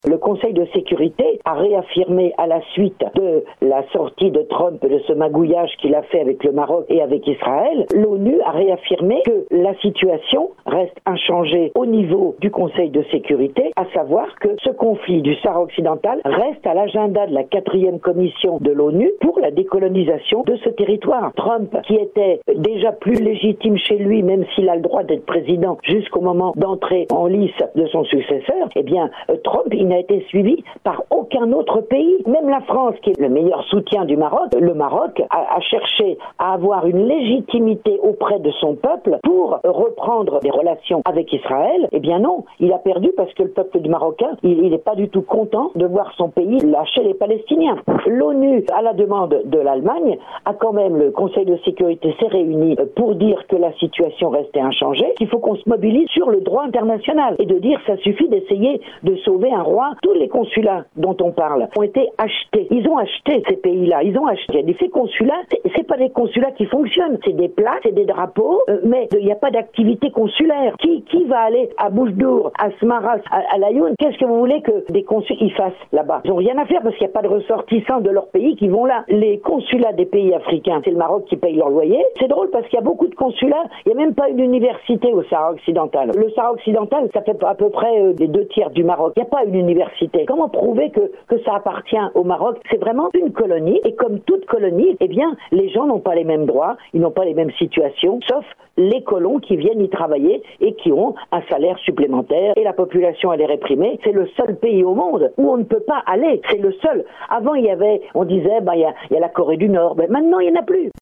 Le Conseil de sécurité a réaffirmé à la suite de la sortie de Trump, de ce magouillage qu'il a fait avec le Maroc et avec Israël, l'ONU a réaffirmé que la situation reste inchangée au niveau du Conseil de sécurité, à savoir que ce conflit du Sahara occidental reste à l'agenda de la 4e commission de l'ONU pour la décolonisation de ce territoire. Trump, qui était déjà plus légitime chez lui, même s'il a le droit d'être président jusqu'au moment d'entrer en lice de son successeur, eh bien, Trump, il n'a été suivi par aucun autre pays. Même la France, qui est le meilleur soutien du Maroc, le Maroc a cherché à avoir une légitimité auprès de son peuple pour reprendre des relations avec Israël. Eh bien non, il a perdu parce que le peuple du Marocain, il n'est pas du tout content de voir son pays lâcher les Palestiniens. L'ONU, à la demande de l'Allemagne, a quand même, le Conseil de sécurité s'est réuni pour dire que la situation restait inchangée, qu'il faut qu'on se mobilise sur le droit international et de dire ça suffit d'essayer de sauver un roi. Tous les consulats dont on parle ont été achetés. Ils ont acheté ces pays-là. Ils ont acheté. Ces consulats, c'est pas des consulats qui fonctionnent. C'est des plaques, c'est des drapeaux, mais il n'y a pas d'activité consulaire. Qui va aller à Boujdour, à Smaras, à Laayoune? Qu'est-ce que vous voulez que des consuls y fassent là-bas? Ils n'ont rien à faire parce qu'il n'y a pas de ressortissants de leur pays qui vont là. Les consulats des pays africains, c'est le Maroc qui paye leur loyer. C'est drôle parce qu'il y a beaucoup de consulats. Il n'y a même pas une université au Sahara occidental. Le Sahara occidental, ça fait à peu près les 2/3 du Maroc. Il n'y a pas une université. Comment prouver que ça appartient au Maroc? C'est vraiment une colonie. Et comme toute colonie, eh bien, les gens n'ont pas les mêmes droits, ils n'ont pas les mêmes situations, sauf les colons qui viennent y travailler et qui ont un salaire supplémentaire. Et la population, elle est réprimée. C'est le seul pays au monde où on ne peut pas aller. C'est le seul. Avant, on disait, il y a la Corée du Nord. Mais maintenant, il n'y en a plus.